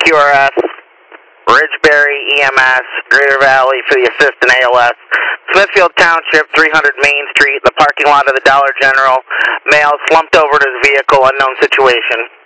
QRS, Ridgeberry EMS, Greater Valley for the assist and ALS. Smithfield Township, 300 Main Street, the parking lot of the Dollar General. Male slumped over to his vehicle, unknown situation.